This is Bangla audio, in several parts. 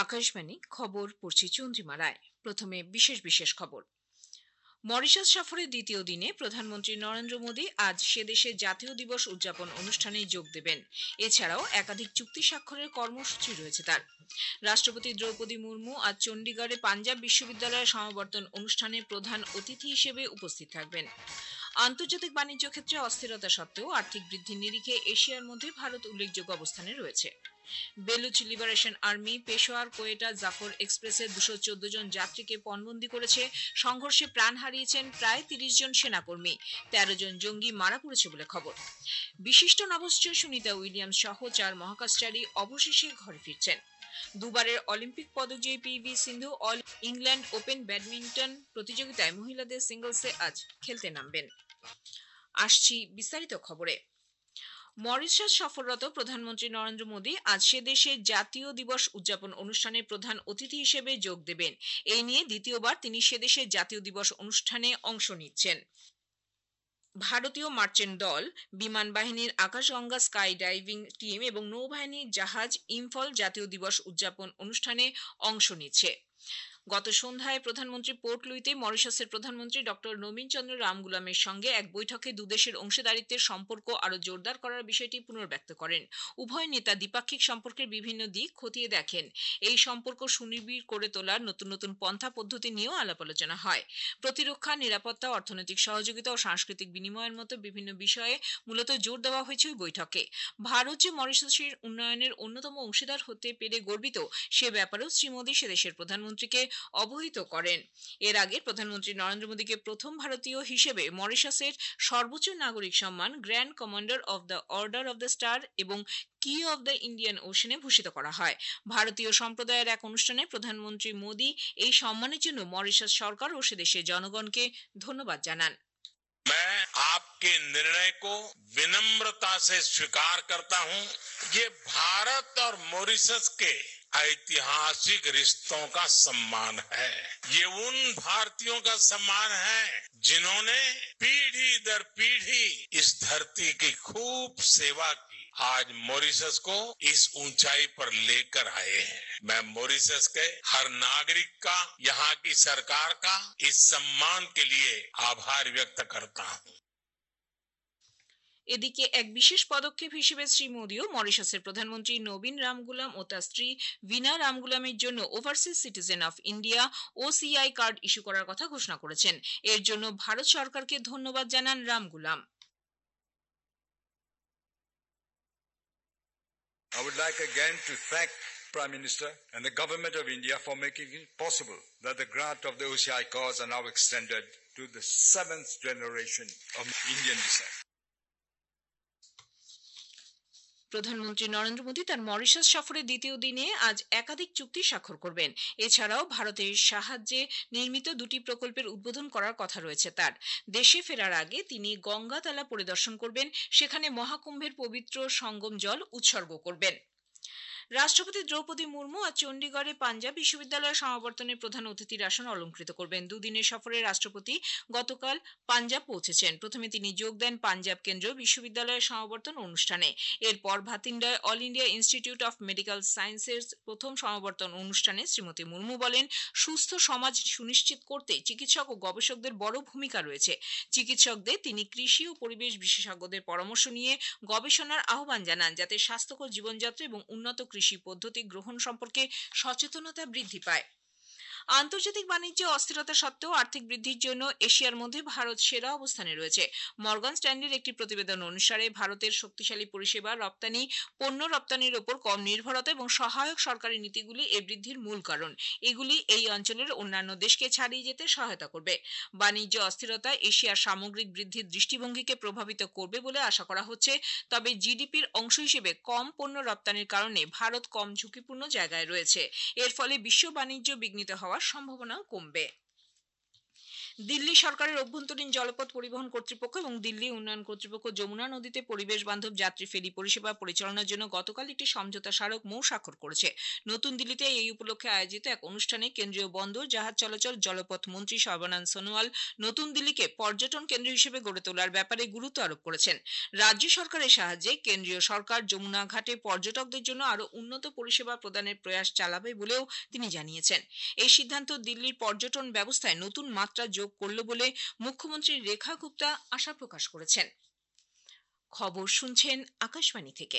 আকাশবাণী খবর পড়ছি চন্দ্রিমা রায়। প্রথমে বিশেষ খবর। মরিশাস সফরের দ্বিতীয় দিনে প্রধানমন্ত্রী নরেন্দ্র মোদী আজ সে দেশের জাতীয় দিবস উদযাপন অনুষ্ঠানে যোগ দেবেন। এছাড়াও একাধিক চুক্তি স্বাক্ষরের কর্মসূচি রয়েছে তার। রাষ্ট্রপতি দ্রৌপদী মুর্মু আজ চণ্ডীগড়ে পাঞ্জাব বিশ্ববিদ্যালয়ের সমাবর্তন অনুষ্ঠানে প্রধান অতিথি হিসেবে উপস্থিত থাকবেন। আন্তর্জাতিক বাণিজ্য ক্ষেত্রে অস্থিরতা সত্ত্বেও আর্থিক বৃদ্ধির নিরিখে এশিয়ার মধ্যে ভারত উল্লেখযোগ্য অবস্থানে রয়েছে। বেলুচ লিবারেশন আর্মি পেশোয়ার কোয়েটা জাফর এক্সপ্রেসের 214 জন যাত্রীকে পণবন্দি করেছে। সংঘর্ষে প্রাণ হারিয়েছেন প্রায় 30 জন সেনাকর্মী, 13 জন জঙ্গি মারা পড়েছে বলে খবর। বিশিষ্ট নভশ্চ সুনিতা উইলিয়ামস সহ 4 মহাকাশচারী অবশেষে ঘরে ফিরছেন। দুবারের অলিম্পিক পদকজয়ী PV Sindhu all England open badminton প্রতিযোগিতায় মহিলাদের সিঙ্গলসে আজ খেলতে নামবেন। আসছি বিস্তারিত খবরে। মরিশাস সফররত প্রধানমন্ত্রী নরেন্দ্র মোদী আজ সে দেশে জাতীয় দিবস উদযাপন অনুষ্ঠানে প্রধান অতিথি হিসেবে যোগ দেবেন। এই নিয়ে দ্বিতীয়বার তিনি সে দেশের জাতীয় দিবস অনুষ্ঠানে অংশ নিচ্ছেন। ভারতীয় মার্চেন্ট দল, বিমান বাহিনীর আকাশগঙ্গা স্কাই ডাইভিং টিম এবং নৌবাহিনীর জাহাজ ইম্ফল জাতীয় দিবস উদযাপন অনুষ্ঠানে অংশ নিচ্ছে। গত সন্ধ্যায় প্রধানমন্ত্রী পোর্ট লুইতে মরিশাসের প্রধানমন্ত্রী ডক্টর নবীন চন্দ্র রামগুলামের সঙ্গে এক বৈঠকে দুদেশের অংশীদারিত্বের সম্পর্ক আরও জোরদার করার বিষয়টি পুনর্ব্যক্ত করেন। উভয় নেতা দ্বিপাক্ষিক সম্পর্কের বিভিন্ন দিক খতিয়ে দেখেন। এই সম্পর্ক সুনিবিড় করে তোলার নতুন নতুন পন্থা পদ্ধতি নিয়েও আলাপ আলোচনা হয়। প্রতিরক্ষা, নিরাপত্তা, অর্থনৈতিক সহযোগিতা ও সাংস্কৃতিক বিনিময়ের মতো বিভিন্ন বিষয়ে মূলত জোর দেওয়া হয়েছে ওই বৈঠকে। ভারত যে মরিশাসের উন্নয়নের অন্যতম অংশীদার হতে পেরে গর্বিত, সে ব্যাপারেও শ্রী মোদী সে দেশের প্রধানমন্ত্রীকে অবহিত করেন। এর আগে প্রধানমন্ত্রী নরেন্দ্র মোদীকে প্রথম ভারতীয় হিসেবে মরিশাসের সর্বোচ্চ নাগরিক সম্মান grand commander of the order of the star এবং কি অব দ্য ইন্ডিয়ান ওশনে ভূষিত করা হয়। ভারতীয় সম্প্রদায়ের এক অনুষ্ঠানে প্রধানমন্ত্রী মোদী এই সম্মানের জন্য মরিশাস সরকার ও সে দেশের জনগণকে ধন্যবাদ জানান। मैं आपके निर्णय को विनम्रता से स्वीकार करता हूं। ये भारत और मॉरिशस के ऐतिहासिक रिश्तों का सम्मान है। ये उन भारतीयों का सम्मान है जिन्होंने पीढ़ी दर पीढ़ी इस धरती की खूब सेवा की, आज मॉरिशस को इस ऊंचाई पर लेकर आए हैं। मैं मॉरिशस के हर नागरिक का, यहाँ की सरकार का इस सम्मान के लिए आभार व्यक्त करता हूं। এদিকে এক বিশেষ পদক্ষেপ হিসেবে শ্রী মোদীও মরিশাসের প্রধানমন্ত্রী নবীন রামগুলাম ও তার স্ত্রী ভিনা রামগুলামের জন্য overseas citizen of India OCI card issue করার কথা ঘোষণা করেছেন। এর জন্য ভারত সরকারকে ধন্যবাদ জানান Ramgoolam. I would like again to thank Prime Minister and the Government of India for making it possible that the grant of the OCI cards are now extended to the 7th generation of Indian descent. প্রধানমন্ত্রী নরেন্দ্র মোদী তার মরিশাস সফরের দ্বিতীয় দিনে আজ একাধিক চুক্তি স্বাক্ষর করবেন। এছাড়াও ভারতের সাহায্যে নির্মিত 2টি প্রকল্পের উদ্বোধন করার কথা রয়েছে তার। দেশে ফেরার আগে তিনি গঙ্গাতালা পরিদর্শন করবেন, সেখানে মহাকুম্ভের পবিত্র সঙ্গম জল উৎসর্গ করবেন। রাষ্ট্রপতি দ্রৌপদী মুর্মু আজ চণ্ডীগড়ে পাঞ্জাব বিশ্ববিদ্যালয়ের সমাবর্তনে প্রধান অতিথির আসন অলঙ্কৃত করবেন। দুদিনের সফরে রাষ্ট্রপতি গতকাল পাঞ্জাব পৌঁছেছেন। প্রথমে তিনি যোগ দেন পাঞ্জাব কেন্দ্রীয় বিশ্ববিদ্যালয়ের সমাবর্তন অনুষ্ঠানে। এরপর ভাতিন্ডায় all India institute of medical সায়েন্সের প্রথম সমাবর্তন অনুষ্ঠানে শ্রীমতী মুর্মু বলেন, সুস্থ সমাজ সুনিশ্চিত করতে চিকিৎসক ও গবেষকদের বড় ভূমিকা রয়েছে। চিকিৎসকদের তিনি কৃষি ও পরিবেশ বিশেষজ্ঞদের পরামর্শ নিয়ে গবেষণার আহ্বান জানান, যাতে স্বাস্থ্যকর জীবনযাত্রা এবং উন্নত কৃষি পদ্ধতি গ্রহণ সম্পর্কে সচেতনতা বৃদ্ধি পায়। আন্তর্জাতিক বাণিজ্যে অস্থিরতা সত্ত্বেও আর্থিক বৃদ্ধির জন্য এশিয়ার মধ্যে ভারত সেরা অবস্থানে রয়েছে। মর্গান স্ট্যানলির একটি প্রতিবেদন অনুসারে ভারতের শক্তিশালী পরিষেবা রপ্তানি, পণ্য রপ্তানির ওপর কম নির্ভরতা এবং সহায়ক সরকারি নীতিগুলি এই বৃদ্ধির মূল কারণ। এগুলি এই অঞ্চলের অন্যান্য দেশকে ছাড়িয়ে যেতে সহায়তা করবে। বাণিজ্য অস্থিরতা এশিয়ার সামগ্রিক বৃদ্ধির দৃষ্টিভঙ্গিকে প্রভাবিত করবে বলে আশা করা হচ্ছে, তবে জিডিপির অংশ হিসেবে কম পণ্য রপ্তানির কারণে ভারত কম ঝুঁকিপূর্ণ জায়গায় রয়েছে। এর ফলে বিশ্ব বাণিজ্য বিঘ্নিত হওয়ার সম্ভাবনাও কমবে। দিল্লি সরকারের অভ্যন্তরীণ জলপথ পরিবহন কর্তৃপক্ষ এবং দিল্লি উন্নয়ন কর্তৃপক্ষ যমুনা নদীতে পরিবেশ বান্ধব যাত্রী ফেরি পরিষেবা পরিচালনার জন্য গতকাল একটি সমঝোতা স্মারক স্বাক্ষর করেছে। নতুন দিল্লিতে এই উপলক্ষে আয়োজিত এক অনুষ্ঠানে কেন্দ্রীয় বন্দর জাহাজ চলাচল জলপথ মন্ত্রী সর্বানন্দ সোনোয়াল নতুন দিল্লিকে পর্যটন কেন্দ্র হিসেবে গড়ে তোলার ব্যাপারে গুরুত্ব আরোপ করেছেন। রাজ্য সরকারের সাহায্যে কেন্দ্রীয় সরকার যমুনা ঘাটে পর্যটকদের জন্য আরো উন্নত পরিষেবা প্রদানের প্রয়াস চালাবে বলেও তিনি জানিয়েছেন। এই সিদ্ধান্ত দিল্লির পর্যটন ব্যবস্থায় নতুন মাত্রা যোগ করল বলে মুখ্যমন্ত্রী রেখা গুপ্তা আশা প্রকাশ করেছেন। খবর শুনছেন আকাশবাণী থেকে।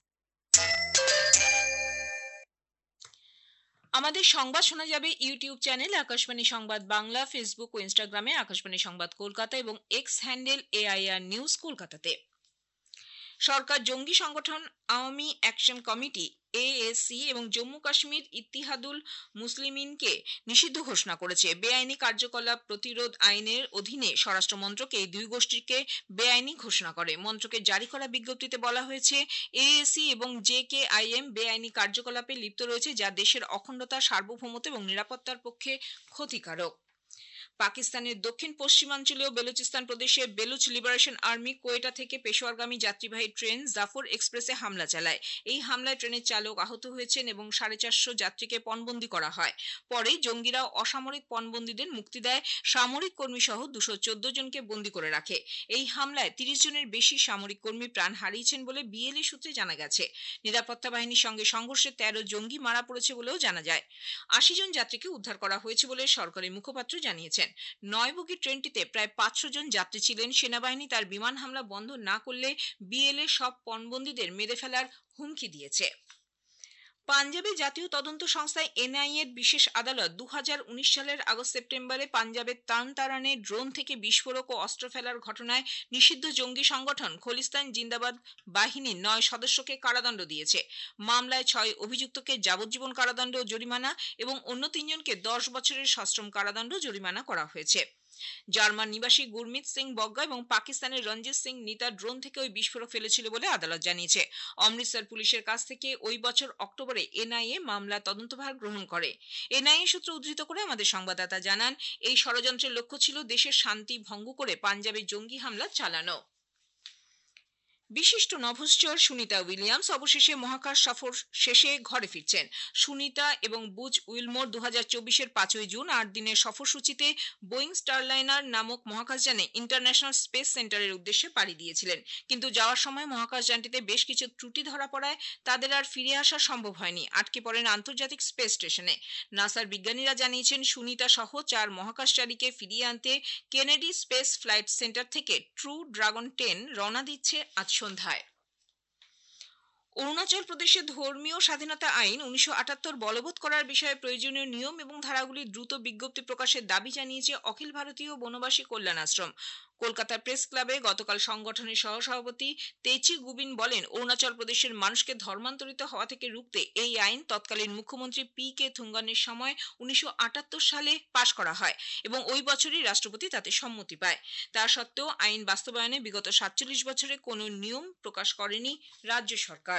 আমাদের সংবাদ শোনা যাবে ইউটিউব চ্যানেল আকাশবাণী সংবাদ বাংলা, ফেসবুক ও ইনস্টাগ্রামে আকাশবাণী সংবাদ কলকাতা এবং এক্স হ্যান্ডেল AIR নিউজ কলকাতাতে। সরকার জঙ্গি সংগঠন আওয়ামী অ্যাকশন কমিটি AAC এবং জম্মু কাশ্মীর ইত্তিহাদুল মুসলিমিনকে নিষিদ্ধ ঘোষণা করেছে। বেআইনি কার্যকলাপ প্রতিরোধ আইনের অধীনে স্বরাষ্ট্র মন্ত্রক এই দুই গোষ্ঠীকে বেআইনি ঘোষণা করে। মন্ত্রকের জারি করা বিজ্ঞপ্তিতে বলা হয়েছে, AAC এবং JKIM বেআইনি কার্যকলাপে লিপ্ত রয়েছে যা দেশের অখণ্ডতা, সার্বভৌমত্ব এবং নিরাপত্তার পক্ষে ক্ষতিকারক। পাকিস্তানের দক্ষিণ পশ্চিমাঞ্চলীয় বেলুচিস্তান প্রদেশে বেলুচ লিবারেশন আর্মি কোয়েটা থেকে পেশোয়ারগামী যাত্রীবাহী ট্রেন জাফর এক্সপ্রেসে হামলা চালায়। এই হামলায় ট্রেনের চালক আহত হয়েছেন এবং 450 যাত্রীকে পণবন্দি করা হয়। পরে জঙ্গিরা অসামরিক পণবন্দীদের মুক্তি দেয়। সামরিক কর্মী সহ 214 জনকে বন্দী করে রাখে। এই হামলায় 30 জনের বেশি সামরিক কর্মী প্রাণ হারিয়েছেন বলে BLA সূত্রে জানা গেছে। নিরাপত্তা বাহিনীর সঙ্গে সংঘর্ষে 13 জঙ্গি মারা পড়েছে বলেও জানা যায়। 80 জন যাত্রীকে উদ্ধার করা হয়েছে বলে সরকারি মুখপাত্র জানিয়েছেন। 9 বগির ট্রেনটিতে প্রায় 500 জন যাত্রী ছিলেন। সেনাবাহিনী তার বিমান হামলা বন্ধ না করলে BLA সব পণবন্দীদের মেরে ফেলার হুমকি দিয়েছে। পাঞ্জাবে জাতীয় তদন্ত সংস্থা NIA এর বিশেষ আদালত 2019 সালের আগস্ট-সেপ্টেম্বরে পাঞ্জাবের তারনে ড্রোন থেকে বিস্ফোরক ও অস্ত্র ফেলার ঘটনায় নিষিদ্ধ জঙ্গি সংগঠন খলিস্তান জিন্দাবাদ বাহিনীর 9 সদস্যকে কারাদণ্ড দিয়েছে। মামলায় 6 অভিযুক্তকে যাবজ্জীবন কারাদণ্ড ও জরিমানা এবং অন্য 3 জনকে 10 বছরের সশ্রম কারাদণ্ড জরিমানা করা হয়েছে। জার্মান নিবাসী গুরমিত সিং বগ্গা এবং পাকিস্তানের রঞ্জিত সিং নিতা ড্রোন থেকে ওই বিস্ফোরক ফেলেছিল বলে আদালত জানিয়েছে। অমৃতসর পুলিশের কাছ থেকে ওই বছর অক্টোবরে NIA মামলা তদন্তভার গ্রহণ করে। NIA সূত্র উদ্ধৃত করে আমাদের সংবাদদাতা জানান, এই ষড়যন্ত্রের লক্ষ্য ছিল দেশের শান্তি ভঙ্গ করে পাঞ্জাবে জঙ্গি হামলা চালানো। বিশিষ্ট নভশ্চর সুনিতা উইলিয়ামস অবশেষে মহাকাশ সফর শেষে ঘরে ফিরছেন। সুনিতা এবং বুচ উইলমোর 2024-এর 5 জুন 8 দিনের সফরসূচিতে বোয়িং স্টারলাইনার নামক মহাকাশযানে ইন্টারন্যাশনাল স্পেস সেন্টারের উদ্দেশ্যে পাড়ি দিয়েছিলেন। কিন্তু যাওয়ার সময় মহাকাশযানটিতে বেশ কিছু ত্রুটি ধরা পড়ায় তাদের আর ফিরে আসা সম্ভব হয়নি। আটকে পড়েন আন্তর্জাতিক স্পেস স্টেশনে। নাসার বিজ্ঞানীরা জানিয়েছেন, সুনিতা সহ 4 মহাকাশচারীকে ফিরিয়ে আনতে কেনেডি স্পেস ফ্লাইট সেন্টার থেকে ট্রু ড্রাগন 10 রওনা দিচ্ছে আজ সন্ধ্যায়। অরুণাচল প্রদেশে ধর্মীয় স্বাধীনতা আইন 1978 বলবৎ করার বিষয়ে প্রয়োজনীয় নিয়ম এবং ধারাগুলি দ্রুত বিজ্ঞপ্তি প্রকাশের দাবি জানিয়েছে অখিল ভারতীয় বনবাসী কল্যাণ আশ্রম। কলকাতা প্রেস ক্লাবে গতকাল সংগঠনের সহসভাপতি তেচি গুবিন বলেন, অরুণাচল প্রদেশের মানুষকে ধর্মান্তরিত হওয়া থেকে রুখতে এই আইন তৎকালীন মুখ্যমন্ত্রী PK থুঙ্গানের সময় 1978 সালে পাশ করা হয় এবং ওই বছরই রাষ্ট্রপতি তাতে সম্মতি পায়। তা সত্ত্বেও আইন বাস্তবায়নে বিগত 47 বছরে কোনো নিয়ম প্রকাশ করেনি রাজ্য সরকার।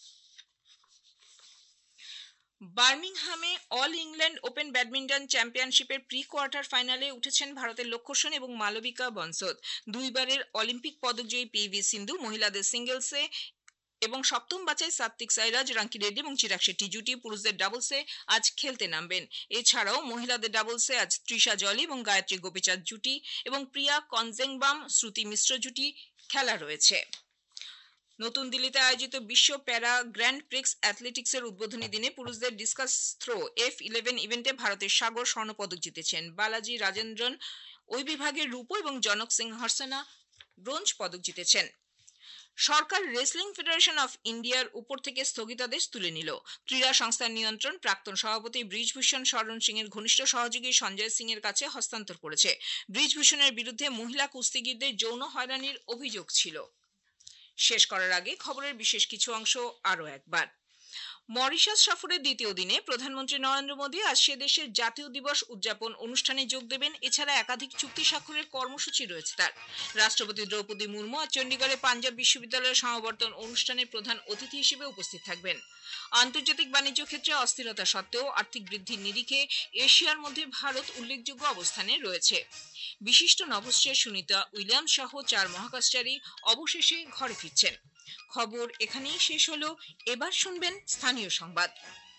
বার্মিংহামে অল ইংল্যান্ড ওপেন ব্যাডমিন্টন চ্যাম্পিয়নশিপের প্রি কোয়ার্টার ফাইনালে উঠেছেন ভারতের লক্ষ্য সেন এবং মালবিকা বনসোদ। দুইবারের অলিম্পিক পদকজয়ী PV সিন্ধু মহিলাদের সিঙ্গেলসে এবং সপ্তম বাছাই সাত্বিক সাইরাজ, রাঙ্কি রেড্ডি এবং চিরাগ শেট্টি জুটি পুরুষদের ডাবলসে আজ খেলতে নামবেন। এছাড়াও মহিলাদের ডাবলসে আজ তৃষা জলি এবং গায়ত্রী গোপীচাঁদ জুটি এবং প্রিয়া কনজেংবাম শ্রুতি মিশ্র জুটি খেলা রয়েছে। নতুন দিল্লিতে আয়োজিত বিশ্ব প্যারা গ্র্যান্ড প্রিক্স অ্যাথলেটিক্সের উদ্বোধনী দিনে পুরুষদের ডিসকাস থ্রো F11 ইভেন্টে ভারতের সাগর স্বর্ণপদক জিতেছেন। বালাজি রাজেন্দ্রন ওই বিভাগে রূপ এবং জনক সিং হরসনা ব্রোঞ্জ পদক জিতেছেন। সরকার রেসলিং ফেডারেশন অফ ইন্ডিয়ার উপর থেকে স্থগিতাদেশ তুলে নিল। ক্রীড়া সংস্থার নিয়ন্ত্রণ প্রাক্তন সভাপতি ব্রিজভূষণ শরণ সিং এর ঘনিষ্ঠ সহযোগী সঞ্জয় সিং এর কাছে হস্তান্তর করেছে। ব্রিজভূষণের বিরুদ্ধে মহিলা কুস্তিগীরদের যৌন হয়রানির অভিযোগ ছিল। শেষ করার আগে খবরের বিশেষ কিছু অংশ আরো একবার। মরিশাস সফরের দ্বিতীয় দিনে প্রধানমন্ত্রী নরেন্দ্র মোদী আজ সে দেশের জাতীয় দিবস উদযাপন অনুষ্ঠানে যোগ দেবেন। এছাড়া একাধিক চুক্তি স্বাক্ষরের কর্মসূচি রয়েছে তার। রাষ্ট্রপতি দ্রৌপদী মুর্মু আজ চণ্ডীগড়ে পাঞ্জাব বিশ্ববিদ্যালয়ের সমাবর্তন অনুষ্ঠানে প্রধান অতিথি হিসেবে উপস্থিত থাকবেন। আন্তর্জাতিক বাণিজ্য ক্ষেত্রে অস্থিরতা সত্ত্বেও আর্থিক বৃদ্ধির নিরিখে এশিয়ার মধ্যে ভারত উল্লেখযোগ্য অবস্থানে রয়েছে। বিশিষ্ট নভোশ্চর সুনিতা উইলিয়ামস সহ 4 মহাকাশচারী অবশেষে ঘরে ফিরছেন। খবর এখানেই শেষ হলো। এবার শুনবেন স্থানীয় সংবাদ।